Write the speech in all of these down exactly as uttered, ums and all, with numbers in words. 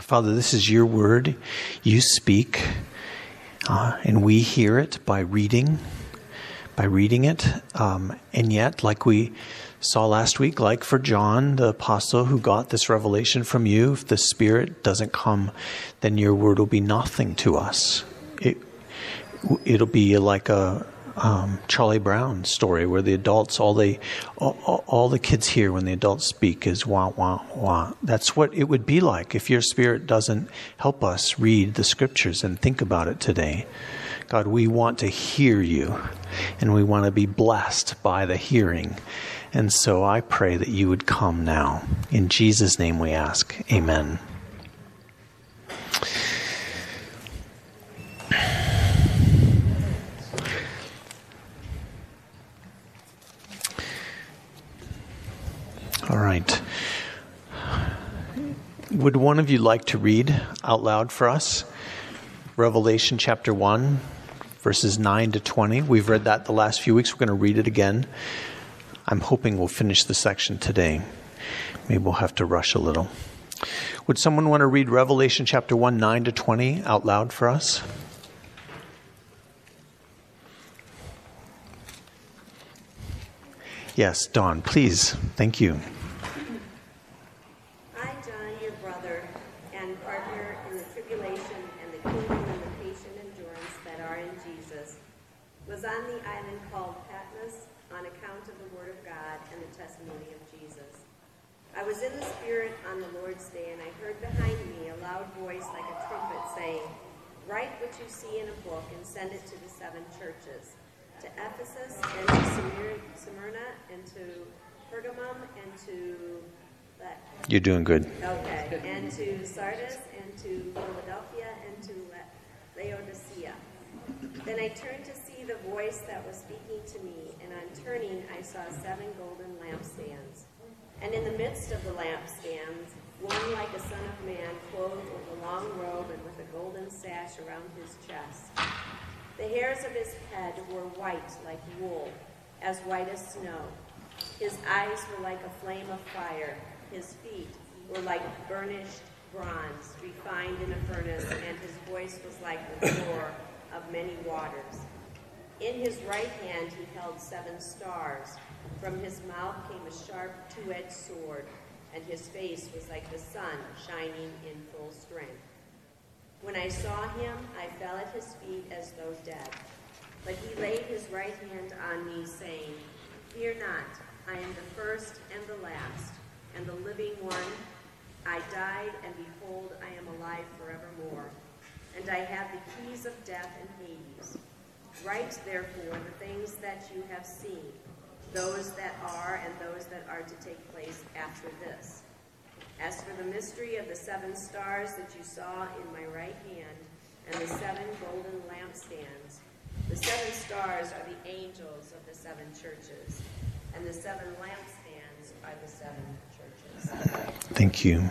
Father, this is your word. You speak, uh, and we hear it by reading, by reading it. Um, and yet, like we saw last week, like for John, the apostle who got this revelation from you, if the Spirit doesn't come, then your word will be nothing to us. It, it'll be like a um, Charlie Brown story where the adults, all they, all, all the kids hear when the adults speak is wah, wah, wah. That's what it would be like if your Spirit doesn't help us read the scriptures and think about it today. God, we want to hear you, and we want to be blessed by the hearing. And so I pray that you would come now. In Jesus' name we ask. Amen. All right. Would one of you like to read out loud for us Revelation chapter one, verses nine to twenty? We've read that the last few weeks. We're going to read it again. I'm hoping we'll finish the section today. Maybe we'll have to rush a little. Would someone want to read Revelation chapter one, nine to twenty out loud for us? Yes, Dawn, please. Thank you. I, John, your brother and partner in the tribulation and the kingdom and the patient endurance that are in Jesus, was on the island called Patmos on account of the word of God and the testimony of Jesus. I was in the Spirit on the Lord's day, and I heard behind me a loud voice like a trumpet saying, "Write what you see in a book and send it to the seven churches, to Ephesus and to Smyrna and to Pergamum and to that. You're doing good. Okay, and to Sardis and to Philadelphia and to Laodicea." Then I turned to see the voice that was speaking to me, and on turning I saw seven golden lampstands. And in the midst of the lampstands, one like a son of man, clothed with a long robe and with a golden sash around his chest. The hairs of his head were white like wool, as white as snow. His eyes were like a flame of fire. His feet were like burnished bronze, refined in a furnace, and his voice was like the roar of many waters. In his right hand he held seven stars. From his mouth came a sharp two-edged sword, and his face was like the sun shining in full strength. When I saw him, I fell at his feet as though dead. But he laid his right hand on me, saying, "Fear not, I am the first and the last, and the living one. I died, and behold, I am alive forevermore. And I have the keys of death and Hades. Write, therefore, the things that you have seen, those that are and those that are to take place after this. As for the mystery of the seven stars that you saw in my right hand, and the seven golden lampstands, the seven stars are the angels of the seven churches, and the seven lampstands are the seven churches." Thank you.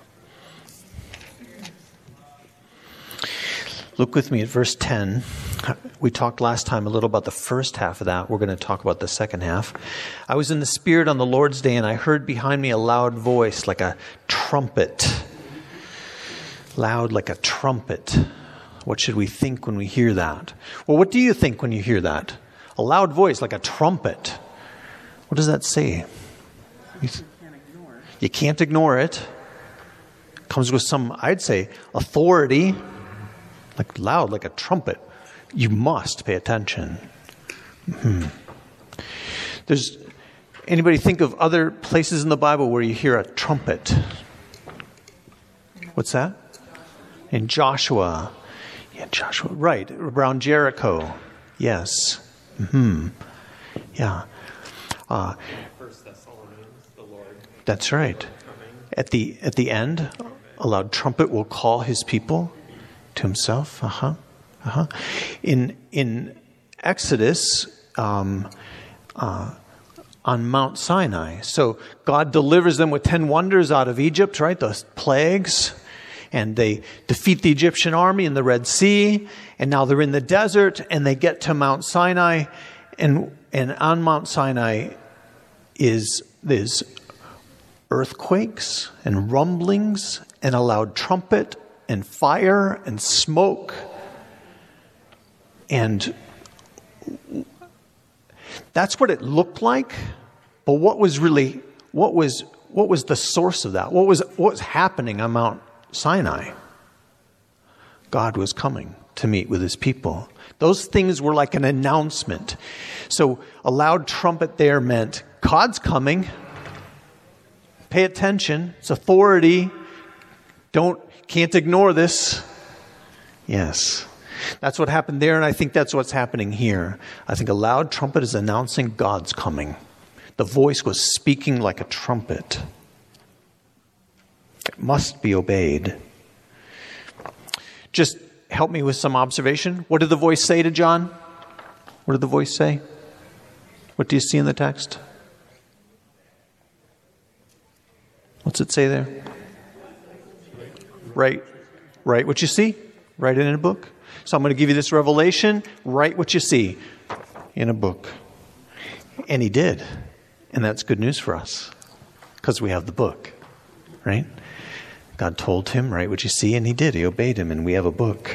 Look with me at verse ten. We talked last time a little about the first half of that. We're going to talk about the second half. "I was in the Spirit on the Lord's day, and I heard behind me a loud voice like a trumpet." Loud like a trumpet. What should we think when we hear that? Well, what do you think when you hear that? A loud voice like a trumpet. What does that say? You, th- you can't ignore it. It comes with some, I'd say, authority. Like loud like a trumpet. You must pay attention. Mm-hmm. There's anybody think of other places in the Bible where you hear a trumpet? What's that? In Joshua. Yeah, Joshua. Right. Around Jericho. Yes. Mm-hmm. Yeah. Uh, First Thessalonians, the Lord. That's right. At the at the end, a loud trumpet will call his people to himself. Uh-huh. Uh-huh. In in Exodus, um, uh, on Mount Sinai. So God delivers them with ten wonders out of Egypt, right? Those plagues. And they defeat the Egyptian army in the Red Sea. And now they're in the desert and they get to Mount Sinai. And and on Mount Sinai is, is earthquakes and rumblings and a loud trumpet and fire and smoke. And that's what it looked like. But what was really, what was, what was the source of that? What was, what was happening on Mount Sinai? God was coming to meet with his people. Those things were like an announcement. So a loud trumpet there meant God's coming. Pay attention. It's authority. Don't, can't ignore this. Yes. That's what happened there, and I think that's what's happening here. I think a loud trumpet is announcing God's coming. The voice was speaking like a trumpet. It must be obeyed. Just help me with some observation. What did the voice say to John? What did the voice say? What do you see in the text? What's it say there? Write, write what you see. Write it in a book. So I'm going to give you this revelation. Write what you see in a book. And he did. And that's good news for us because we have the book, right? God told him, write what you see, and he did. He obeyed him, and we have a book.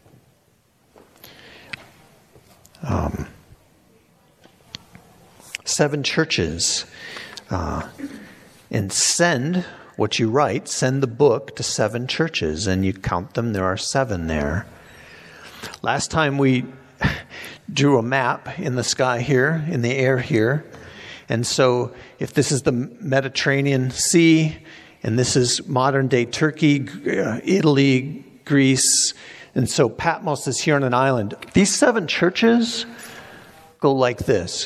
Um, seven churches. Uh, and send what you write, send the book to seven churches, and you count them, there are seven there. Last time we drew a map in the sky here, in the air here. And so if this is the Mediterranean Sea, and this is modern day Turkey, Italy, Greece, and so Patmos is here on an island. These seven churches go like this.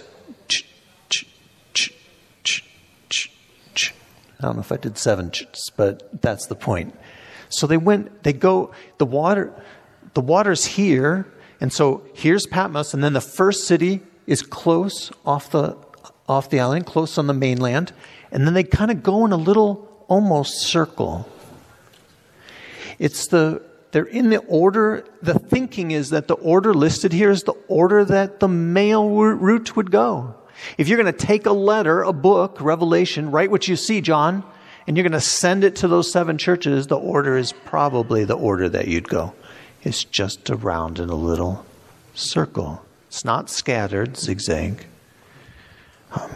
I don't know if I did seven, but that's the point. So they went, they go, the water, the water's here, and so here's Patmos, and then the first city is close off the off the island, close on the mainland, and then they kind of go in a little almost circle. It's the they're in the order. The thinking is that the order listed here is the order that the mail route would go. If you're going to take a letter, a book, Revelation, write what you see, John, and you're going to send it to those seven churches, the order is probably the order that you'd go. It's just around in a little circle. It's not scattered, zigzag. Um,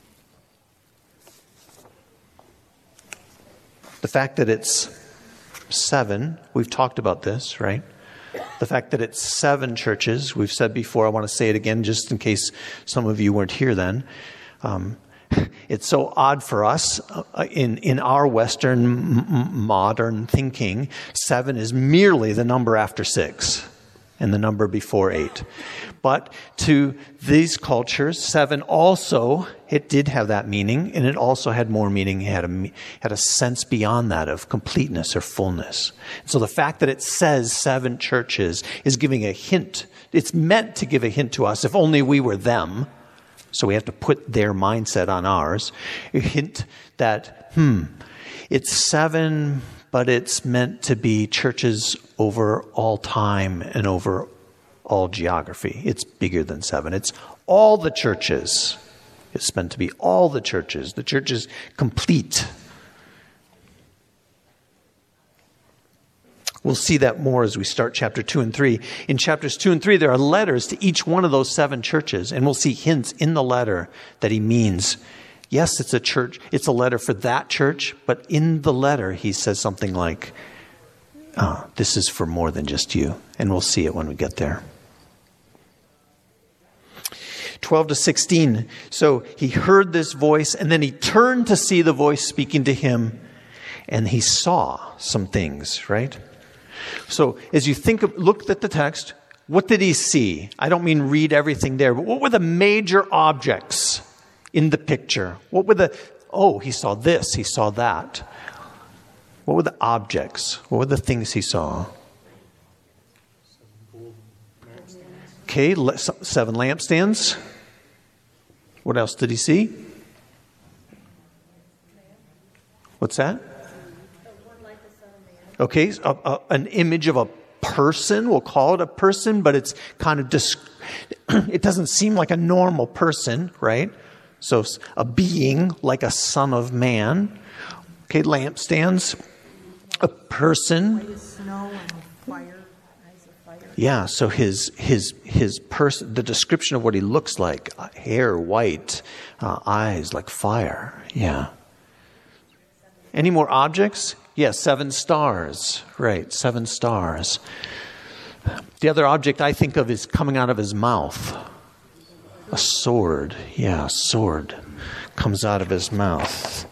the fact that it's seven, we've talked about this, right? The fact that it's seven churches, we've said before, I want to say it again just in case some of you weren't here then. Um, it's so odd for us uh, in, in our Western m- modern thinking, seven is merely the number after six and the number before eight. But to these cultures, seven also, it did have that meaning, and it also had more meaning. It had a, had a sense beyond that of completeness or fullness. So the fact that it says seven churches is giving a hint. It's meant to give a hint to us, if only we were them. So we have to put their mindset on ours. A hint that, hmm, it's seven, but it's meant to be churches over all time and over all geography. It's bigger than seven. It's all the churches. It's meant to be all the churches. The church is complete. We'll see that more as we start chapter two and three. In chapters two and three, there are letters to each one of those seven churches, and we'll see hints in the letter that he means, yes, it's a church, it's a letter for that church, but in the letter he says something like, oh, this is for more than just you. And we'll see it when we get there. twelve to sixteen. So he heard this voice, and then he turned to see the voice speaking to him, and he saw some things, right? So as you think of, look at the text, what did he see? I don't mean read everything there, but what were the major objects in the picture? What were the, oh, he saw this, he saw that. What were the objects? What were the things he saw? Okay, seven lampstands. What else did he see? What's that? Okay, a, a, an image of a person. We'll call it a person, but it's kind of dis- it doesn't seem like a normal person, right? So a being like a son of man. Okay, lampstands. A person. White as snow and fire, eyes of fire. Yeah, so his his his person, the description of what he looks like, uh, hair white, uh, eyes like fire. Yeah. Any more objects? Yeah, seven stars. Right, seven stars. The other object I think of is coming out of his mouth. A sword. Yeah, a sword comes out of his mouth.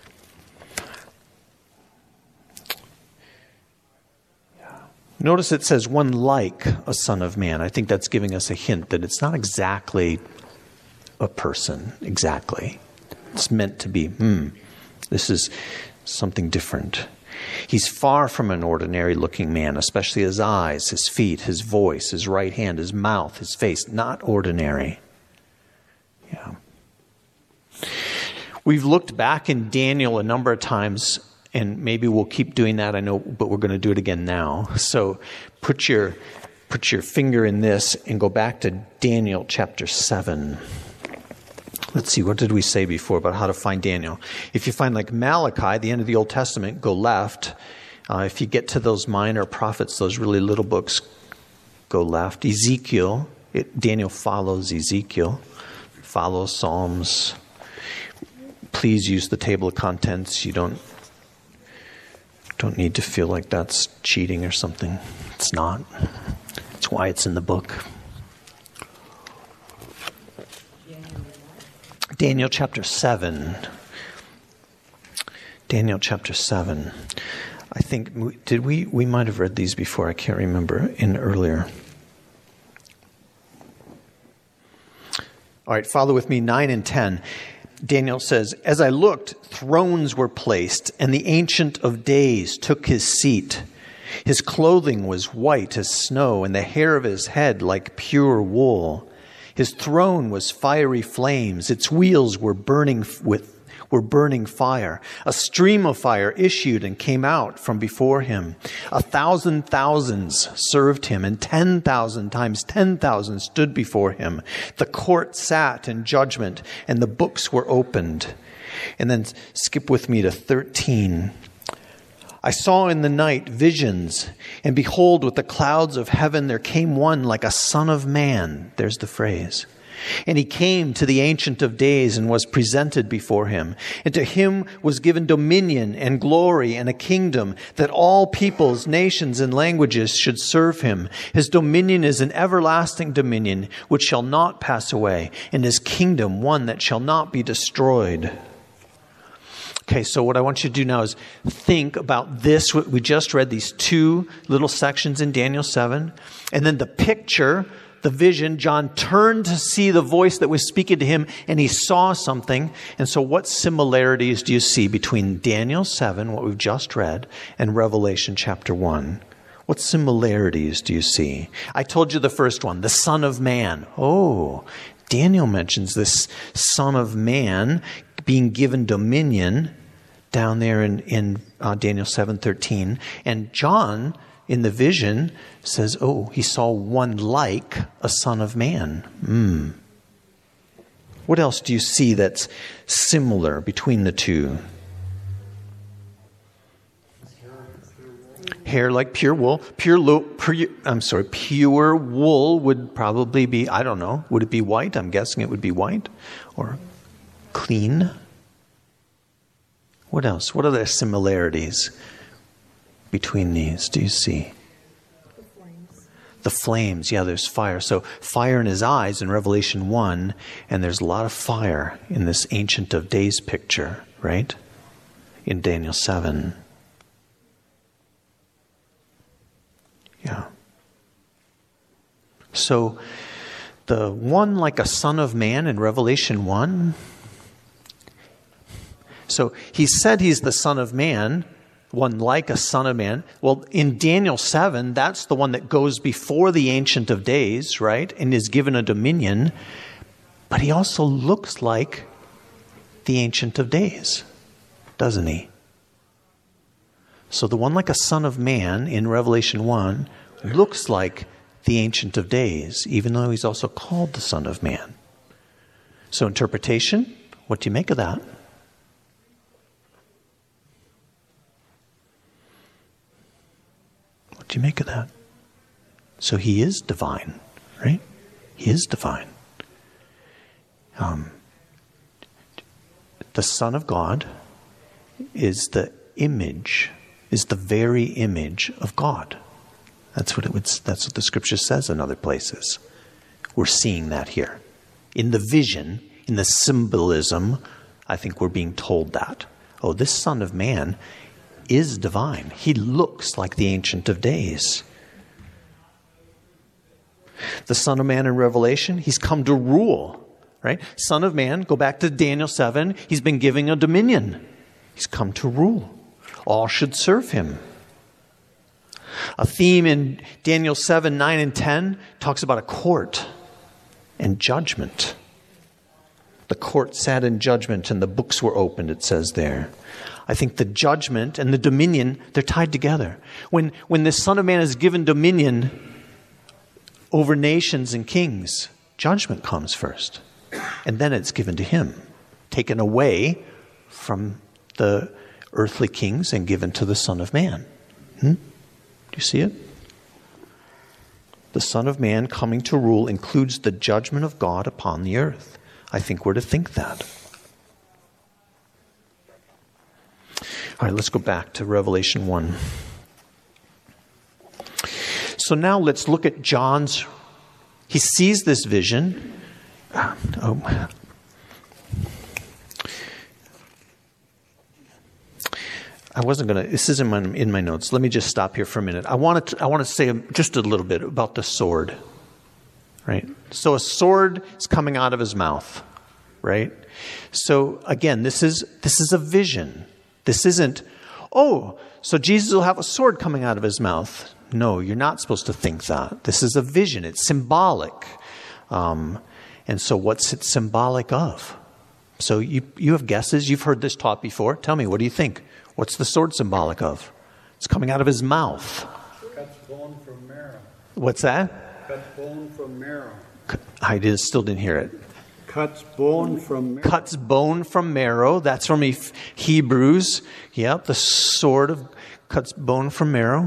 Notice it says one like a son of man. I think that's giving us a hint that it's not exactly a person, exactly. It's meant to be, hmm, this is something different. He's far from an ordinary looking man, especially his eyes, his feet, his voice, his right hand, his mouth, his face, not ordinary. Yeah. We've looked back in Daniel a number of times, and maybe we'll keep doing that, I know, but we're going to do it again now. So put your put your finger in this and go back to Daniel chapter seven. Let's see, what did we say before about how to find Daniel? If you find like Malachi, the end of the Old Testament, go left. Uh, if you get to those minor prophets, those really little books, go left. Ezekiel, it, Daniel follows Ezekiel, follows Psalms. Please use the table of contents. You don't Don't need to feel like that's cheating or something. It's not. It's why it's in the book. Daniel chapter seven. Daniel chapter seven. I think, did we, we might have read these before. I can't remember in earlier. All right, follow with me, nine and ten. Daniel says, as I looked, thrones were placed, and the Ancient of Days took his seat. His clothing was white as snow, and the hair of his head like pure wool. His throne was fiery flames. Its wheels were burning with were burning fire. A stream of fire issued and came out from before him. A thousand thousands served him, and ten thousand times ten thousand stood before him. The court sat in judgment, and the books were opened. And then skip with me to thirteen. I saw in the night visions, and behold, with the clouds of heaven there came one like a son of man. There's the phrase. And he came to the Ancient of Days and was presented before him. And to him was given dominion and glory and a kingdom, that all peoples, nations, and languages should serve him. His dominion is an everlasting dominion which shall not pass away, and his kingdom one that shall not be destroyed. Okay, so what I want you to do now is think about this. We just read these two little sections in Daniel seven, and then the picture, the vision. John turned to see the voice that was speaking to him, and he saw something. And so what similarities do you see between Daniel seven, what we've just read, and Revelation chapter one? What similarities do you see? I told you the first one, the Son of Man. Oh, Daniel mentions this Son of Man being given dominion down there in, in uh, Daniel seven thirteen. And John, in the vision, says, oh, he saw one like a son of man. Mm. What else do you see that's similar between the two? Hair like pure wool. Pure, lo- pure, I'm sorry, pure wool would probably be, I don't know, would it be white? I'm guessing it would be white. Or clean. What else? What are the similarities between these? Do you see? The flames. The flames. Yeah, there's fire. So fire in his eyes in Revelation one, and there's a lot of fire in this Ancient of Days picture, right? In Daniel seven. Yeah. So the one like a son of man in Revelation one. So he said he's the Son of Man, one like a son of man. Well, in Daniel seven, that's the one that goes before the Ancient of Days, right? And is given a dominion. But he also looks like the Ancient of Days, doesn't he? So the one like a son of man in Revelation one looks like the Ancient of Days, even though he's also called the Son of Man. So interpretation, What do you make of that? What do you make of that? So he is divine, right? He is divine. Um, the Son of God is the image, is the very image of God. That's what it would, that's what the scripture says in other places. We're seeing that here. In the vision, in the symbolism, I think we're being told that. Oh, this Son of Man is divine. He looks like the Ancient of Days. The Son of Man in Revelation, he's come to rule, right? Son of Man, go back to Daniel seven, he's been giving a dominion. He's come to rule. All should serve him. A theme in Daniel seven, nine, and ten talks about a court and judgment. The court sat in judgment and the books were opened, it says there. I think the judgment and the dominion, they're tied together. When, when the Son of Man is given dominion over nations and kings, judgment comes first. And then it's given to him. Taken away from the earthly kings and given to the Son of Man. Hmm? Do you see it? The Son of Man coming to rule includes the judgment of God upon the earth. I think we're to think that. All right, let's go back to Revelation one. So now let's look at John's. He sees this vision. Oh. I wasn't going to, this is in my, in my notes. Let me just stop here for a minute. I want to, I want to say just a little bit about the sword, right? So a sword is coming out of his mouth, right? So again, this is, this is a vision. This isn't, oh, so Jesus will have a sword coming out of his mouth. No, you're not supposed to think that. This is a vision. It's symbolic. Um, and so what's it symbolic of? So you, you have guesses. You've heard this taught before. Tell me, what do you think? What's the sword symbolic of? It's coming out of his mouth. Cuts bone from marrow. What's that? Cuts bone from marrow. I did, still didn't hear it. Cuts bone from marrow. Cuts bone from marrow. That's from Hebrews. Yeah, the sword of cuts bone from marrow.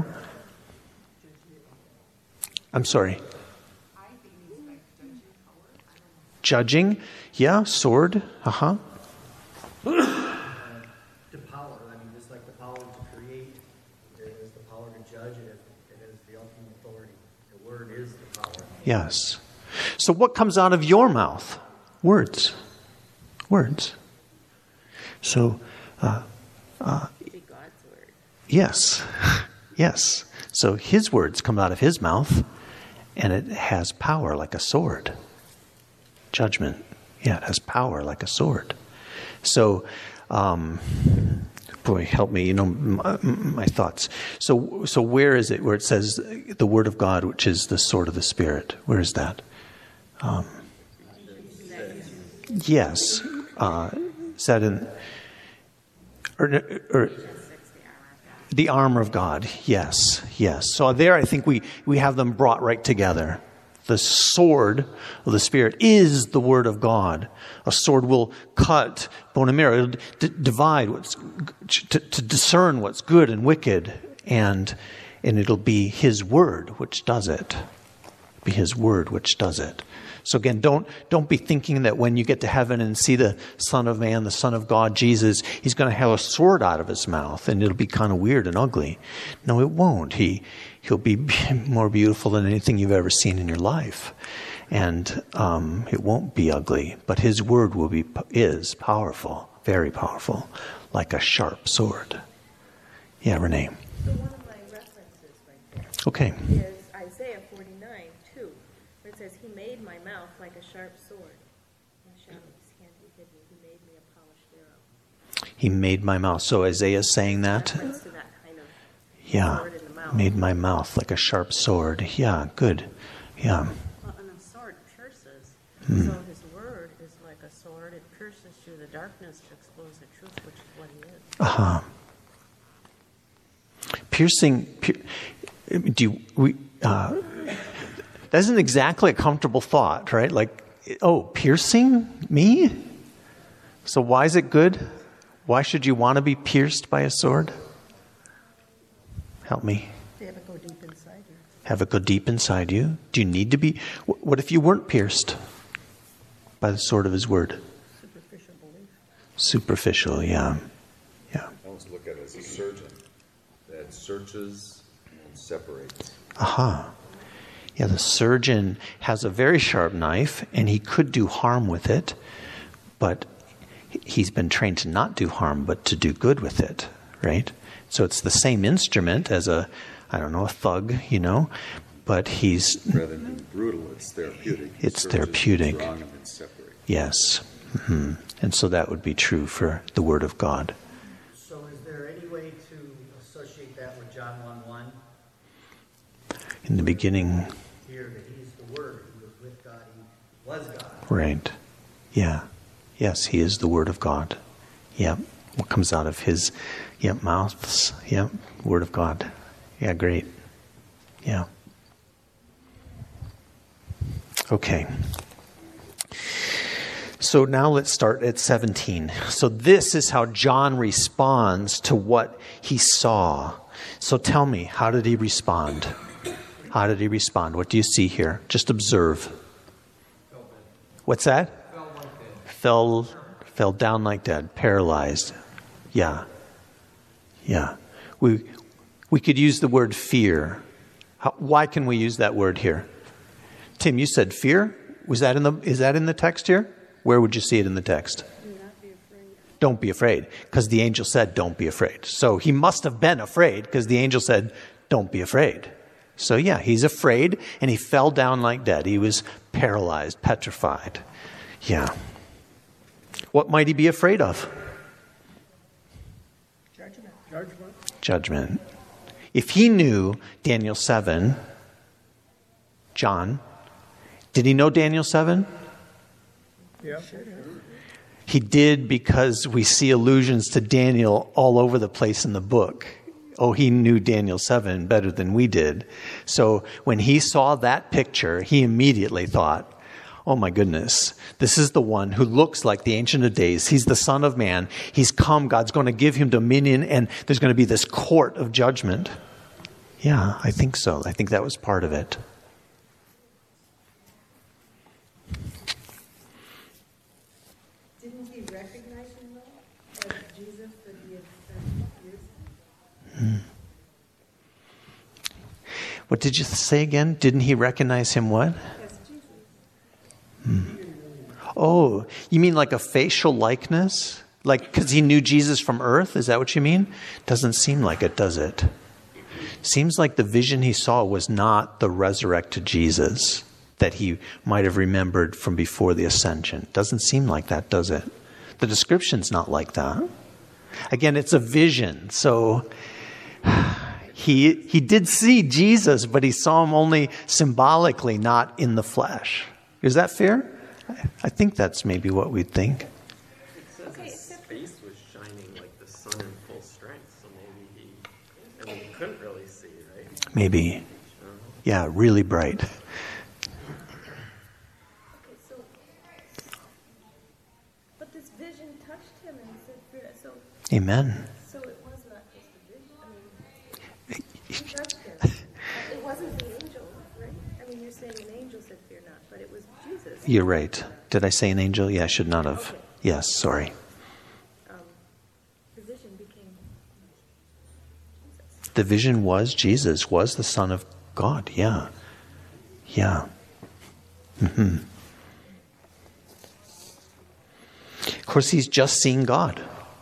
I'm sorry. Judging. Yeah, sword. Uh-huh. Yes. So what comes out of your mouth? Words. Words. So, uh, uh, Be God's word. yes. Yes. So his words come out of his mouth, and it has power like a sword. Judgment. Yeah, it has power like a sword. So, um, boy, help me, you know, my, my thoughts. So, so where is it where it says the word of God, which is the sword of the Spirit? Where is that? Um, yes. Uh, is that in, or, or the armor of God? Yes, yes. So there I think we, we have them brought right together. The sword of the Spirit is the word of God. A sword will cut bone and marrow, it'll d- divide what's to, to discern what's good and wicked, and and it'll be His word which does it. Be His word which does it. So again, don't don't be thinking that when you get to heaven and see the Son of Man, the Son of God, Jesus, He's going to have a sword out of His mouth and it'll be kind of weird and ugly. No, it won't. He He'll be more beautiful than anything you've ever seen in your life. And um, it won't be ugly, but His word will be is powerful, very powerful, like a sharp sword. Yeah, Renee. So one of my references right there Okay. is Isaiah forty-nine, two, where it says, He made my mouth like a sharp sword. And shall his hand be hidden. He made me a polished arrow. He made my mouth. So Isaiah's saying that? Reference to that kind of Yeah. sword in the mouth. Made my mouth like a sharp sword. Yeah, good. Yeah. Well, and a sword pierces. Hmm. So his word is like a sword. It pierces through the darkness to expose the truth, which is what he is. Uh-huh. Piercing, pier, do you, we, uh, that isn't exactly a comfortable thought, right? Like, oh, piercing me? So why is it good? Why should you want to be pierced by a sword? Help me. Have it go deep inside you. Have it go deep inside you? Do you need to be? What if you weren't pierced by the sword of his word? Superficial belief. Superficial, yeah. Yeah. I almost look at it as a surgeon that searches and separates. Aha. Yeah, the surgeon has a very sharp knife, and he could do harm with it, but he's been trained to not do harm, but to do good with it, right? So it's the same instrument as a, I don't know, a thug, you know, but he's... Rather than being brutal, it's therapeutic. It's Searches, therapeutic. Strong and then separate. Yes. Mm-hmm. And so that would be true for the Word of God. So is there any way to associate that with John one one? In the beginning... Here that he's the Word, he was with God, he was God. Right. Yeah. Yes, he is the Word of God. Yep. What comes out of his yep, mouths. Yep. Word of God. Yeah, great. Yeah. Okay. So now let's start at seventeen. So this is how John responds to what he saw. So tell me, how did he respond? How did he respond? What do you see here? Just observe. What's that? Fell, fell down like dead, paralyzed. Yeah, yeah. We we could use the word fear. How, why can we use that word here? Tim, you said fear. Was that in the? Is that in the text here? Where would you see it in the text? Do not be afraid. Don't be afraid, because the angel said, "Don't be afraid." So he must have been afraid, because the angel said, "Don't be afraid." So yeah, he's afraid, and he fell down like dead. He was paralyzed, petrified. Yeah. What might he be afraid of? Judgment. Judgment. Judgment. If he knew Daniel seven, John, did he know Daniel seven? Yeah. He did, because we see allusions to Daniel all over the place in the book. Oh, he knew Daniel seven better than we did. So when he saw that picture, he immediately thought, oh my goodness, this is the one who looks like the Ancient of Days. He's the Son of Man. He's come. God's going to give him dominion, and there's going to be this court of judgment. Yeah, I think so. I think that was part of it. Didn't he recognize him though, as Jesus that he had spent years? What did you say again? Didn't he recognize him what? As Jesus. Oh, you mean like a facial likeness? Like, because he knew Jesus from earth? Is that what you mean? Doesn't seem like it, does it? Seems like the vision he saw was not the resurrected Jesus that he might have remembered from before the ascension. Doesn't seem like that, does it? The description's not like that. Again, it's a vision, so he he did see Jesus, but he saw him only symbolically, not in the flesh. Is that fair? I think that's maybe what we'd think. It says his face was shining like the sun in full strength, so maybe he, I mean, he couldn't really see, right? Maybe. Yeah, really bright. Okay, so, but this vision touched him and said, fear- so, Amen. so it was not just a vision. I mean, who touched him? It wasn't the angel, right? I mean, you're saying an angel said fear not, but it was Jesus. You're right. Did I say an angel? Yeah, I should not have. Okay. Yes, sorry. Um, the vision became Jesus. The vision was Jesus, was the Son of God. Yeah. Yeah. Mm-hmm. Of course, he's just seen God.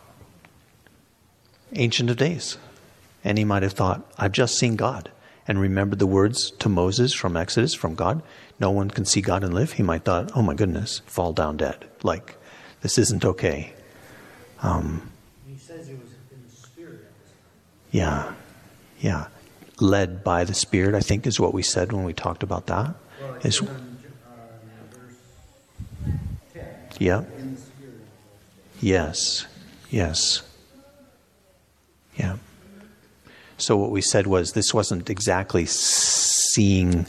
Ancient of Days. And he might have thought, I've just seen God. And remembered the words to Moses from Exodus, from God. No one can see God and live. He might thought, oh my goodness, fall down dead. Like, this isn't okay. Um, He says he was in the Spirit. yeah. Yeah. Led by the Spirit, I think, is what we said when we talked about that. Well, it Is, says in, uh, verse ten, yeah. in the Spirit. Yes. Yes. Yeah. So what we said was this wasn't exactly seeing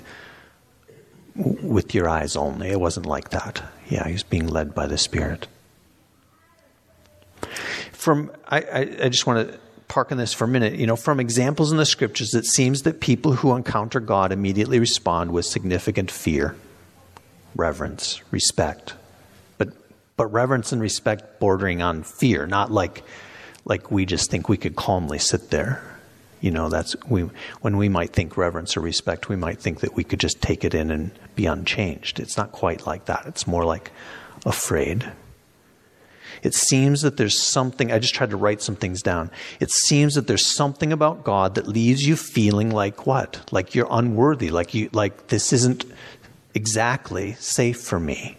w- with your eyes only. It wasn't like that. Yeah, he's being led by the Spirit. from I, I, I just want to park on this for a minute. You know, from examples in the scriptures, it seems that people who encounter God immediately respond with significant fear, reverence, respect. But but reverence and respect bordering on fear, not like like we just think we could calmly sit there. You know, that's we when we might think reverence or respect, we might think that we could just take it in and be unchanged. It's not quite like that. It's more like afraid. It seems that there's something, I just tried to write some things down. It seems that there's something about God that leaves you feeling like what? Like you're unworthy, like you like this isn't exactly safe for me.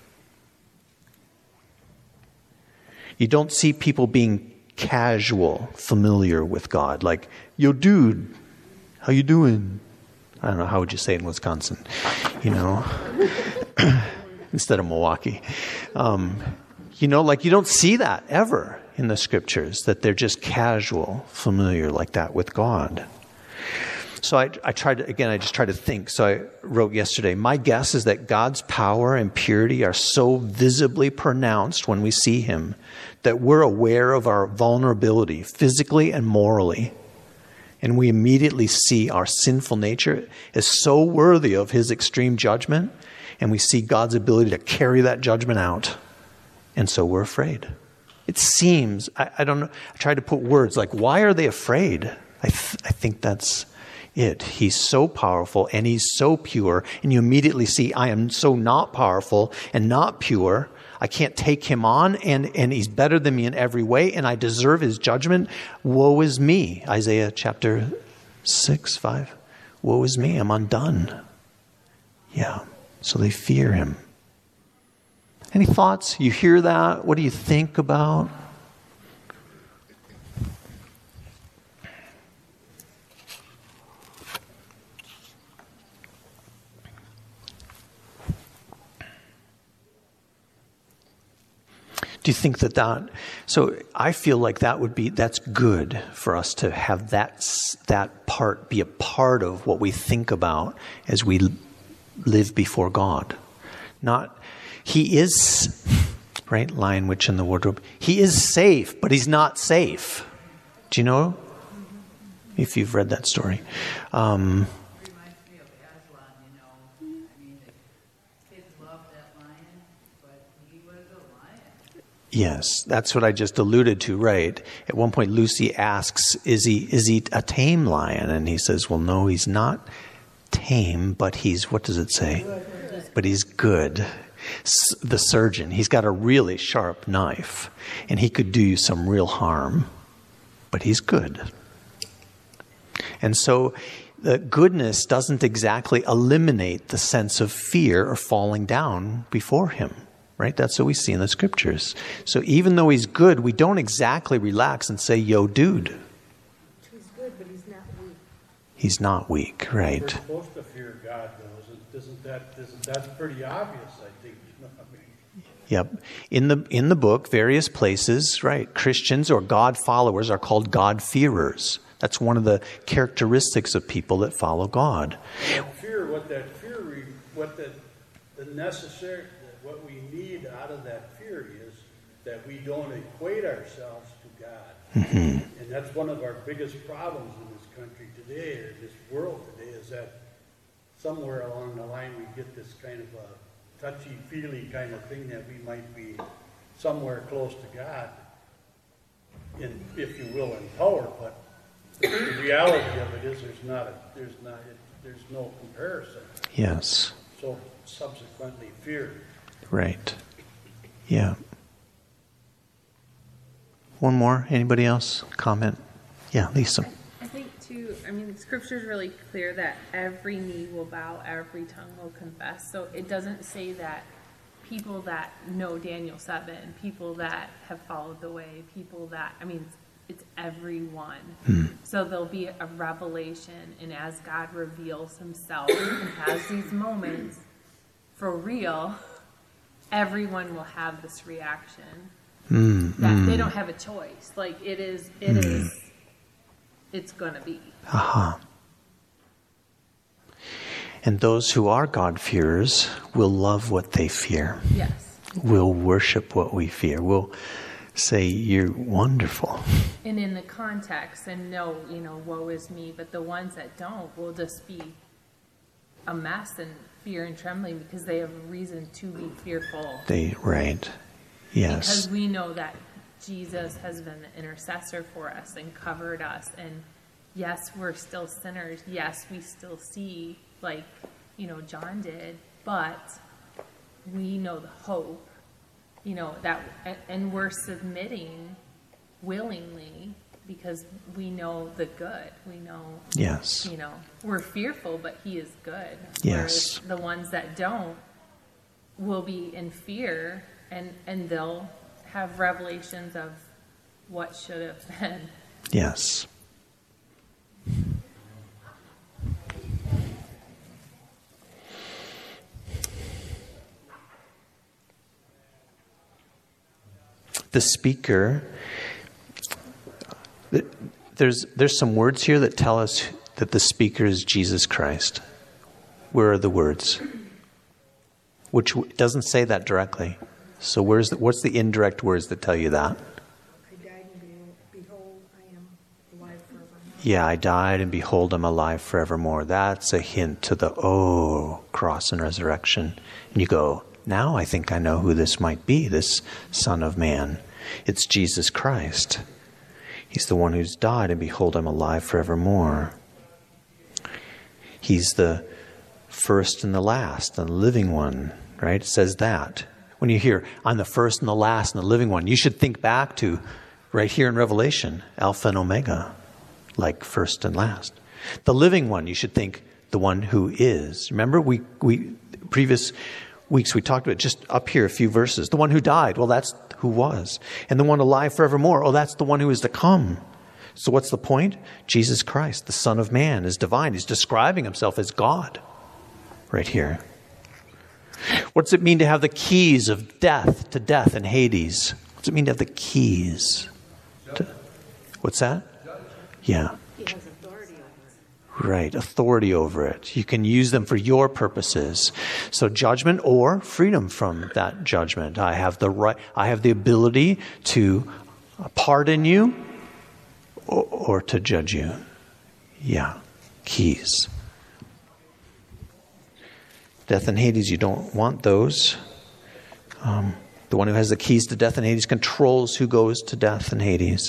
You don't see people being casual, familiar with God, like, yo dude, how you doing? I don't know, how would you say it in Wisconsin? You know, instead of Milwaukee. Um, You know, like you don't see that ever in the scriptures, that they're just casual, familiar like that with God. So I, I tried to, again, I just tried to think. So I wrote yesterday, my guess is that God's power and purity are so visibly pronounced when we see him that we're aware of our vulnerability physically and morally. And we immediately see our sinful nature as so worthy of his extreme judgment. And we see God's ability to carry that judgment out. And so we're afraid. It seems, I, I don't know, I tried to put words like, why are they afraid? I, th- I think that's it. He's so powerful and he's so pure. And you immediately see, I am so not powerful and not pure. I can't take him on and, and he's better than me in every way. And I deserve his judgment. Woe is me. Isaiah chapter six, five. Woe is me. I'm undone. Yeah. So they fear him. Any thoughts? You hear that? What do you think about? Do you think that that, so I feel like that would be, that's good for us to have that, that part be a part of what we think about as we live before God. Not, he is, right, Lion, Witch, and the Wardrobe. He is safe, but he's not safe. Do you know? If you've read that story. Um, Reminds me of Aslan, you know. I mean, the kids loved that lion, but he was a lion. yes, that's what I just alluded to, right? At one point, Lucy asks, is he, is he a tame lion? And he says, well, no, he's not tame, but he's, what does it say? But he's good. The surgeon, he's got a really sharp knife and he could do you some real harm, but he's good. And so the goodness doesn't exactly eliminate the sense of fear or falling down before him, right? That's what we see in the scriptures. So even though he's good, we don't exactly relax and say, yo, dude. He's good, but he's not weak. He's not weak, right? We're supposed to fear God, though. Isn't that, isn't that pretty obvious, I think? I mean, Yep. In the in the book, various places, right, Christians or God followers are called God-fearers. That's one of the characteristics of people that follow God. that fear, what that fear, re- what the, the necessary, what we need out of that fear is that we don't equate ourselves to God. Mm-hmm. And that's one of our biggest problems in this country today, or this world today, is that somewhere along the line we get this kind of a touchy-feely kind of thing that we might be somewhere close to God, in, if you will, in power. But the reality of it is, there's not a, there's not, it, there's no comparison. Yes. So subsequently, fear. Right. Yeah. One more. Anybody else? Comment? Yeah, Lisa. I think too, I mean, the scripture is really clear that every knee will bow, every tongue will confess. So it doesn't say that people that know Daniel seven, people that have followed the way, people that, I mean, it's, it's everyone. Hmm. So there'll be a revelation, and as God reveals himself and has these moments for real, everyone will have this reaction. Mm, that mm. They don't have a choice. Like it is, it mm. is, it's gonna be. Aha. And those who are God-fearers will love what they fear. Yes. Will worship what we fear. Will say, you're wonderful. And in the context, and no, you know, woe is me, but the ones that don't will just be a mess and fear and trembling because they have a reason to be fearful. They, right. Yes. Because we know that Jesus has been the intercessor for us and covered us. And yes, we're still sinners. Yes, we still see, like, you know, John did, but we know the hope, you know, that, and we're submitting willingly because we know the good. We know, yes, you know, we're fearful, but he is good. Yes. Whereas the ones that don't will be in fear, and, and they'll have revelations of what should have been. Yes. The speaker, there's there's some words here that tell us that the speaker is Jesus Christ. Where are the words? Which doesn't say that directly. So where's the, what's the indirect words that tell you that? I died and behold, I am alive forevermore. Yeah, I died and behold, I'm alive forevermore. That's a hint to the, oh, cross and resurrection. And you go, now I think I know who this might be, this Son of Man. It's Jesus Christ. He's the one who's died, and behold, I'm alive forevermore. He's the first and the last, and the living one, right? It says that. When you hear, I'm the first and the last and the living one, you should think back to right here in Revelation, Alpha and Omega, like first and last. The living one, you should think the one who is. Remember, we, we previous weeks we talked about just up here a few verses. The one who died, well, that's who was. And the one alive forevermore, oh, that's the one who is to come. So what's the point? Jesus Christ, the Son of Man, is divine. He's describing himself as God right here. What's it mean to have the keys of death to death and Hades? What's it mean to have the keys? To, what's that? Yeah. He has authority over it. Right, authority over it. You can use them for your purposes. So judgment or freedom from that judgment. I have the right, I have the ability to pardon you or, or to judge you. Yeah, keys. Death and Hades, you don't want those. Um, the one who has the keys to death and Hades controls who goes to death and Hades.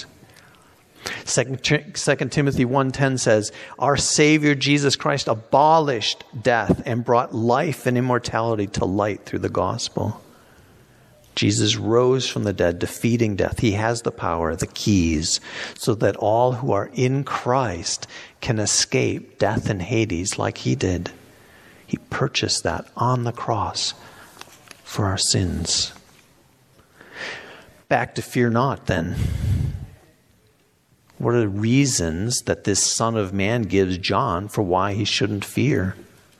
Second Timothy one ten says, our Savior Jesus Christ abolished death and brought life and immortality to light through the gospel. Jesus rose from the dead, defeating death. He has the power, the keys, so that all who are in Christ can escape death and Hades like he did. He purchased that on the cross for our sins. Back to fear not, then. What are the reasons that this Son of Man gives John for why he shouldn't fear?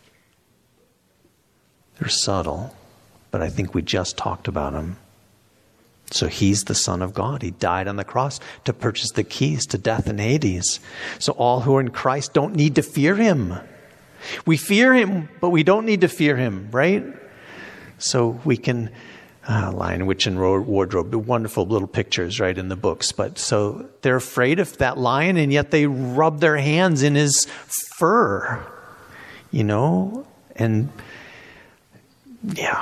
They're subtle, but I think we just talked about them. So he's the Son of God. He died on the cross to purchase the keys to death and Hades. So all who are in Christ don't need to fear him. We fear him, but we don't need to fear him, right? So we can, uh, Lion, Witch, and Wardrobe, wonderful little pictures, right, in the books. But so they're afraid of that lion, and yet they rub their hands in his fur, you know, and yeah,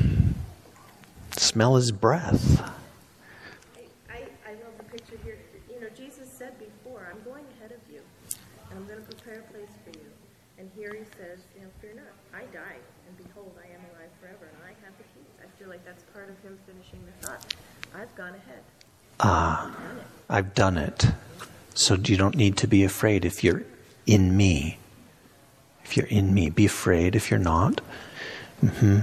smell his breath. I, I, I love the picture here. You know, Jesus said before, I'm going ahead of you, and I'm going to prepare a place for you. And here he says, you know, fear not. I died, and behold, I am alive forever, and I have the keys. I feel like that's part of him finishing the thought. I've gone ahead. Ah, I've done it. So you don't need to be afraid if you're in me. If you're in me, be afraid if you're not. Mm-hmm.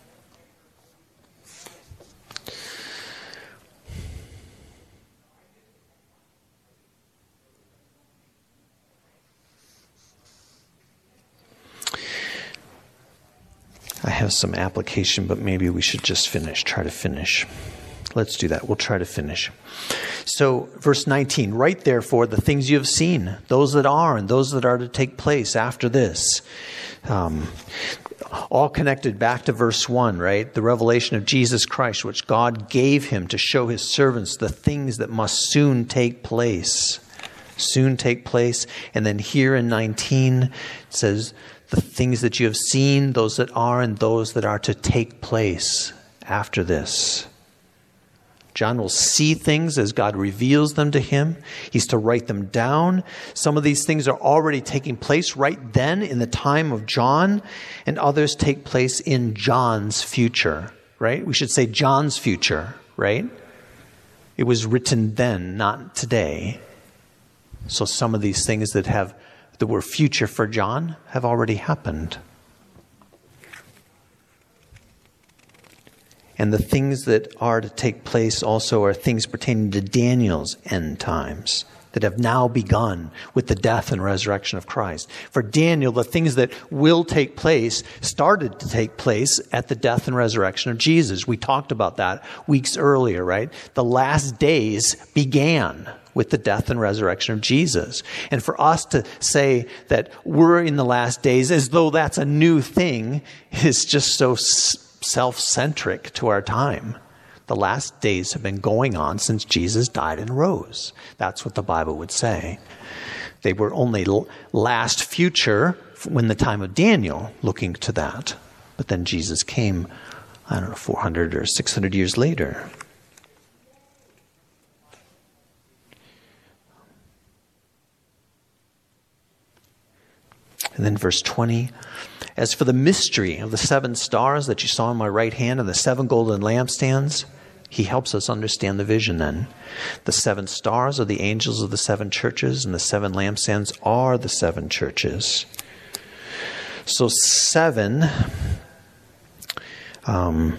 I have some application, but maybe we should just finish, try to finish. Let's do that. We'll try to finish. So, verse nineteen, write therefore the things you have seen, those that are and those that are to take place after this. Um, All connected back to verse one, right? The revelation of Jesus Christ, which God gave him to show his servants the things that must soon take place. Soon take place. And then here in nineteen, it says, the things that you have seen, those that are, and those that are to take place after this. John will see things as God reveals them to him. He's to write them down. Some of these things are already taking place right then in the time of John, and others take place in John's future, right? We should say John's future, right? It was written then, not today. So some of these things that have that were future for John have already happened. And the things that are to take place also are things pertaining to Daniel's end times that have now begun with the death and resurrection of Christ. For Daniel, the things that will take place started to take place at the death and resurrection of Jesus. We talked about that weeks earlier, right? The last days began with the death and resurrection of Jesus. And for us to say that we're in the last days as though that's a new thing is just so self-centric to our time. The last days have been going on since Jesus died and rose. That's what the Bible would say. They were only last future when the time of Daniel, looking to that. But then Jesus came, I don't know, four hundred or six hundred years later. And then verse twenty, as for the mystery of the seven stars that you saw in my right hand and the seven golden lampstands, he helps us understand the vision then. The seven stars are the angels of the seven churches, and the seven lampstands are the seven churches. So seven, um,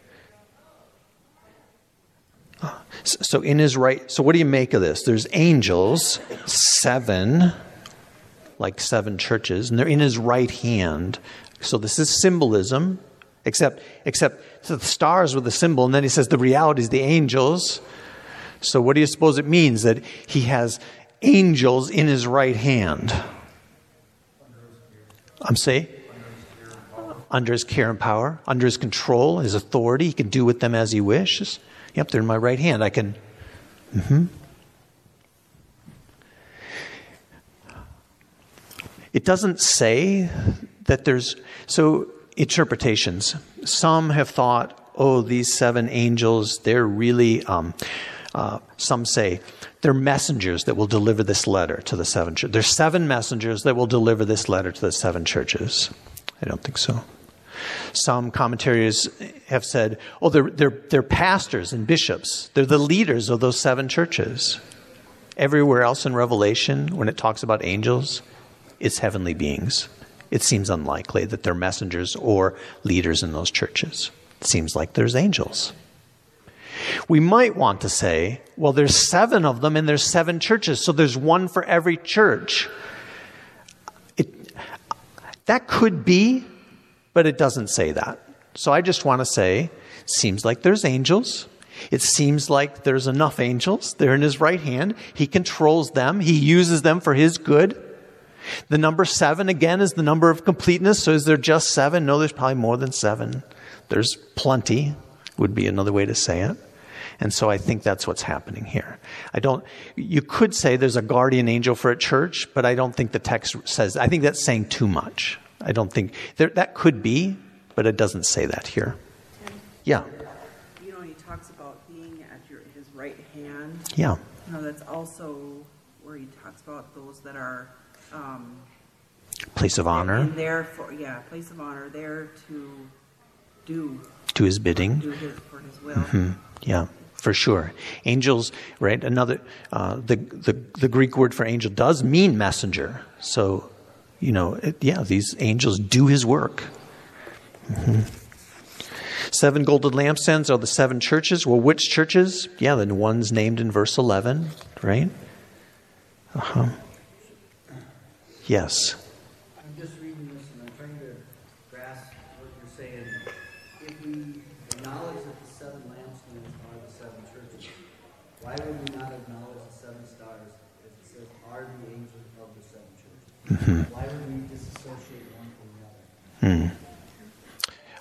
so in his right, so what do you make of this? There's angels, seven, like seven churches, and they're in his right hand. So this is symbolism, except except so the stars were the symbol, and then he says the reality is the angels. So what do you suppose it means? That he has angels in his right hand. I'm saying? Under his care and power, under his control, his authority. He can do with them as he wishes. Yep, they're in my right hand. I can... Mm-hmm. It doesn't say that there's, so interpretations. Some have thought, oh, these seven angels, they're really, um, uh, some say, they're messengers that will deliver this letter to the seven churches. There's seven messengers that will deliver this letter to the seven churches. I don't think so. Some commentaries have said, oh, they're, they're, they're pastors and bishops. They're the leaders of those seven churches. Everywhere else in Revelation, when it talks about angels, it's heavenly beings. It seems unlikely that they're messengers or leaders in those churches. It seems like there's angels. We might want to say, well, there's seven of them and there's seven churches, so there's one for every church. It, that could be, but it doesn't say that. So I just want to say, seems like there's angels. It seems like there's enough angels. They're in his right hand. He controls them. He uses them for his good. The number seven, again, is the number of completeness. So is there just seven? No, there's probably more than seven. There's plenty, would be another way to say it. And so I think that's what's happening here. I don't, you could say there's a guardian angel for a church, but I don't think the text says, I think that's saying too much. I don't think, there, that could be, but it doesn't say that here. Yeah. You know, he talks about being at your, his right hand. Yeah. You know, that's also where he talks about those that are, Um, place of honor. And there for yeah, place of honor there to do to his bidding, do his, for his will. Mm-hmm. Yeah, for sure. Angels, right? Another uh, the the the Greek word for angel does mean messenger. So, you know, it, yeah, these angels do his work. Mm-hmm. Seven golden lampstands are the seven churches. Well, which churches? Yeah, the ones named in verse eleven, right? Uh huh. Yes. I'm just reading this and I'm trying to grasp what you're saying. If we acknowledge that the seven lampstands are the seven churches, why would we not acknowledge the seven stars as it says are the angels of the seven churches? Mm-hmm. Why would we disassociate one from the other? Mm.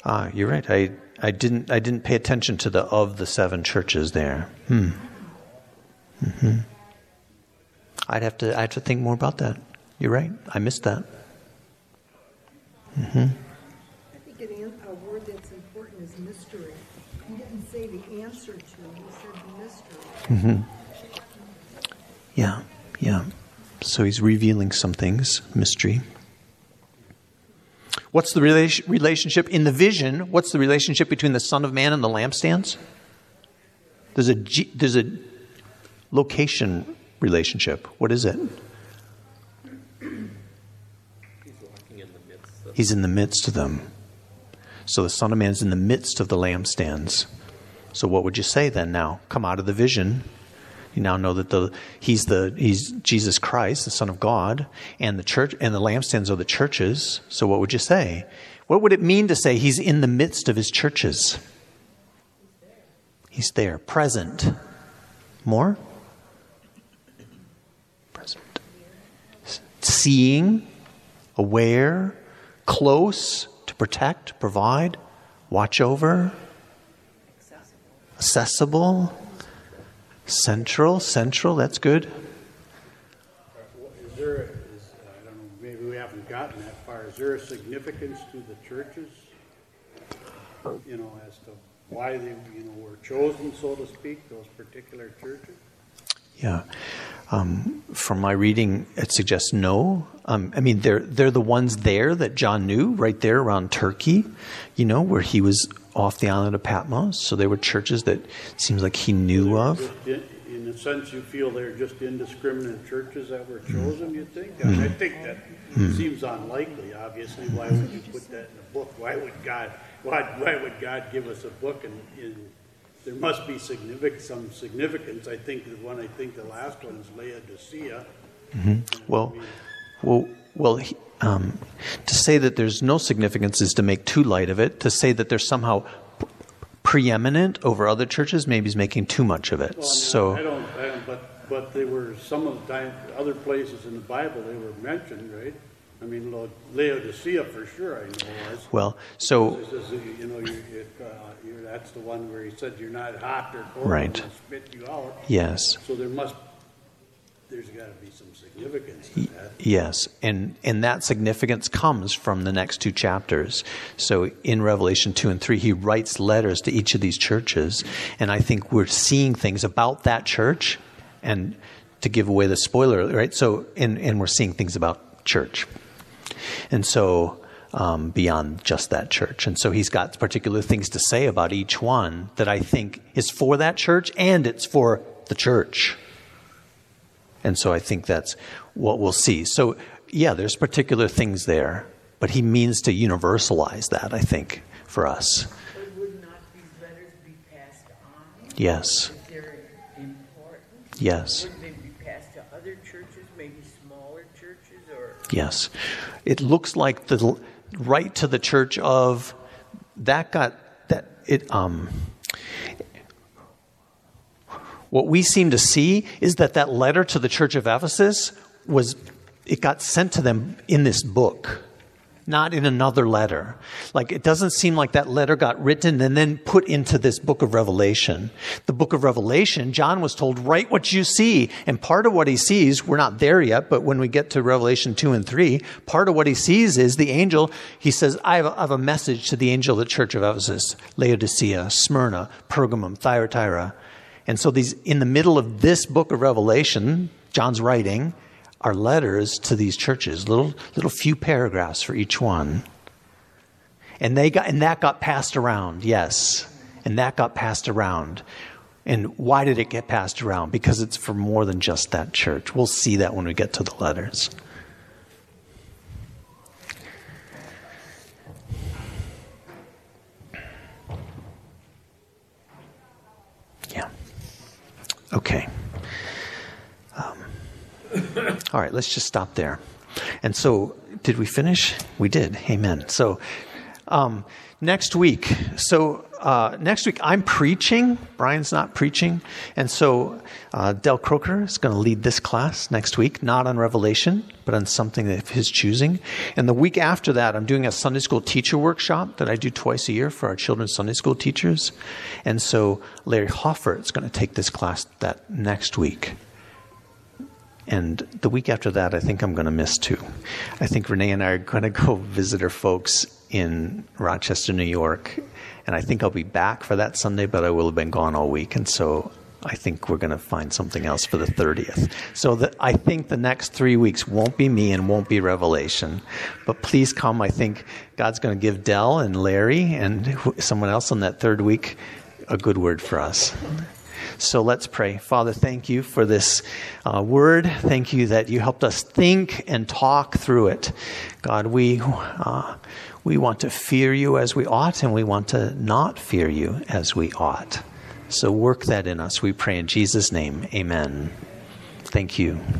Ah, you're right. I, I didn't I didn't pay attention to the of the seven churches there. Hmm. Mm-hmm. I'd have to I have to think more about that. You're right. I missed that. Mm-hmm. I think an, a word that's important is mystery. He didn't say the answer to, he said the mystery. Mm-hmm. Yeah, yeah. So he's revealing some things, mystery. What's the rela- relationship in the vision? What's the relationship between the Son of Man and the lampstands? There's a G, there's a location relationship. What is it? He's walking in the midst of He's in the midst of them. So the Son of Man is in the midst of the lampstands. So what would you say then now? Come out of the vision. You now know that the he's the he's Jesus Christ, the Son of God, and the church and the lampstands are the churches. So what would you say? What would it mean to say he's in the midst of his churches? He's there, present. More? Present. Seeing, aware, close, to protect, provide, watch over, accessible. Central, central, that's good. Is there, is, I don't know, maybe we haven't gotten that far. Is there a significance to the churches? You know, as to why they, you know, were chosen, so to speak, those particular churches? Yeah. Um, from my reading, it suggests no. Um, I mean, they're they're the ones there that John knew, right there around Turkey, you know, where he was off the island of Patmos. So there were churches that seems like he knew of. In, in a sense, you feel they're just indiscriminate churches that were chosen, you think? I, mean, I think that mm. seems unlikely, obviously. Why would you put that in a book? Why would God why, why would God give us a book? And in, there must be significant, some significance. I think the one, I think the last one is Laodicea. Mm-hmm. Well, well, well, he, um, to say that there's no significance is to make too light of it. To say that they're somehow preeminent over other churches, maybe is making too much of it. Well, I mean, so, I don't, I don't, but but they were some of the time, other places in the Bible they were mentioned, right? I mean, Laodicea for sure, I know was. Well, so This is, you know, you, it, uh, you're, that's the one where he said you're not hot or cold, right. and spit you out. Yes. So there must, there's got to be some significance to that. Yes, and and that significance comes from the next two chapters. So in Revelation two and three, he writes letters to each of these churches, and I think we're seeing things about that church, and to give away the spoiler, right? So and and we're seeing things about church, and so um, beyond just that church, and so he's got particular things to say about each one that I think is for that church, and it's for the church. And so I think that's what we'll see. So, yeah, there's particular things there, but he means to universalize that, I think, for us. But would not these letters be passed on? Yes. If they're important? Yes. Wouldn't they be passed to other churches, maybe smaller churches? Or Yes. It looks like the right to the church of that got that it um what we seem to see is that that letter to the church of Ephesus was, it got sent to them in this book, not in another letter. Like, it doesn't seem like that letter got written and then put into this book of Revelation. The book of Revelation, John was told, write what you see. And part of what he sees, we're not there yet, but when we get to Revelation two and three, part of what he sees is the angel, he says, I have a, I have a message to the angel of the church of Ephesus, Laodicea, Smyrna, Pergamum, Thyatira. And so these, in the middle of this book of Revelation, John's writing, are letters to these churches, little little few paragraphs for each one. And they got and that got passed around, yes. And that got passed around. And why did it get passed around? Because it's for more than just that church. We'll see that when we get to the letters. Yeah. Okay. Um, all right, let's just stop there. And so, did we finish? We did. Amen. So, Um, next week, so uh, next week I'm preaching. Brian's not preaching. And so uh, Del Croker is going to lead this class next week, not on Revelation, but on something of his choosing. And the week after that, I'm doing a Sunday school teacher workshop that I do twice a year for our children's Sunday school teachers. And so Larry Hoffer is going to take this class that next week. And the week after that, I think I'm going to miss too. I think Renee and I are going to go visit our folks in Rochester, New York. And I think I'll be back for that Sunday, but I will have been gone all week. And so I think we're going to find something else for the thirtieth. So the, I think the next three weeks won't be me and won't be Revelation. But please come. I think God's going to give Del and Larry and someone else on that third week a good word for us. So let's pray. Father, thank you for this uh, word. Thank you that you helped us think and talk through it. God, we uh, we want to fear you as we ought, and we want to not fear you as we ought. So work that in us, we pray in Jesus' name. Amen. Thank you.